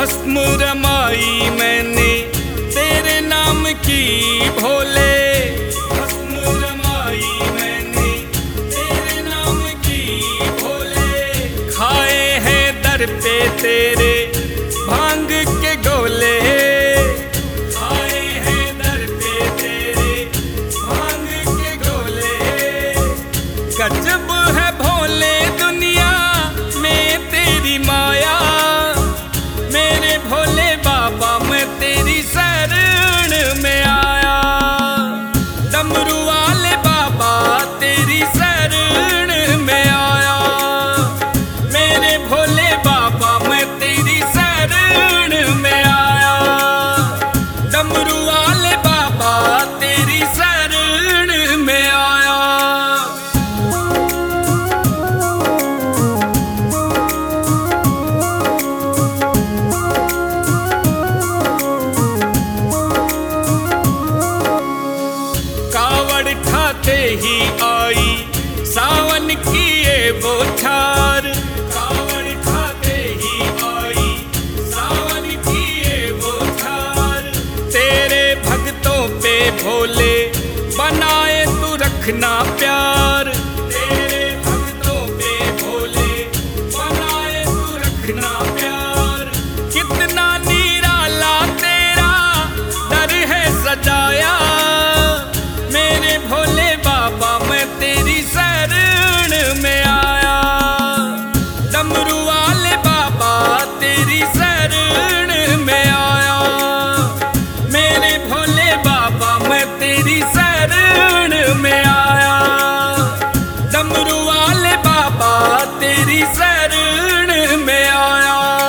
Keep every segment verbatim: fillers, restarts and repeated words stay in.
भस्म रमाई मैंने तेरे नाम की भोले, भस्म रमाई मैंने तेरे नाम की भोले। खाए हैं दर पे तेरे भांग के गोले, खाए हैं दर पे तेरे भांग के गोले। गजब है भोले दुनिया में तेरी माया, मेरे भोले बाबा मैं तेरी शरण में आया। डमरू वाले बाबा तेरी शरण में आया, मेरे भोले बाबा मैं तेरी शरण में आया। डमरू वाले बाबा तेरी शरण में आया। कावड़ ठाते ही आई सावन की ये बौछार, कावड़ ठाते ही आई सावन की ये बौछार। तेरे भक्तों पे भोले बनाए तू रखना प्यार, तेरे भक्तों पे भोले बनाए तू रखना प्यार। कितना निराला तेरा दर है सजाया, मेरे भोले बाबा मैं तेरी शरण में आया। डमरू वाले बाबा तेरी शरण में आया, मेरे भोले बाबा मैं तेरी शरण में आया। डमरू वाले बाबा तेरी शरण में आया।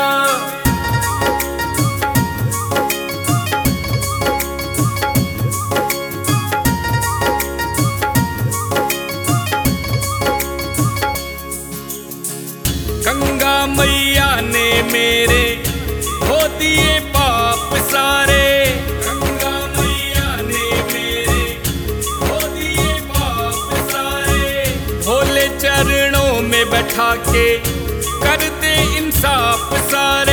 गंगा मैया ने मेरे धो दिए पाप सारे, गंगा मैया ने मेरे धो दिए पाप सारे। भोले चरणों में बैठा के कर दे इंसाफ सारे।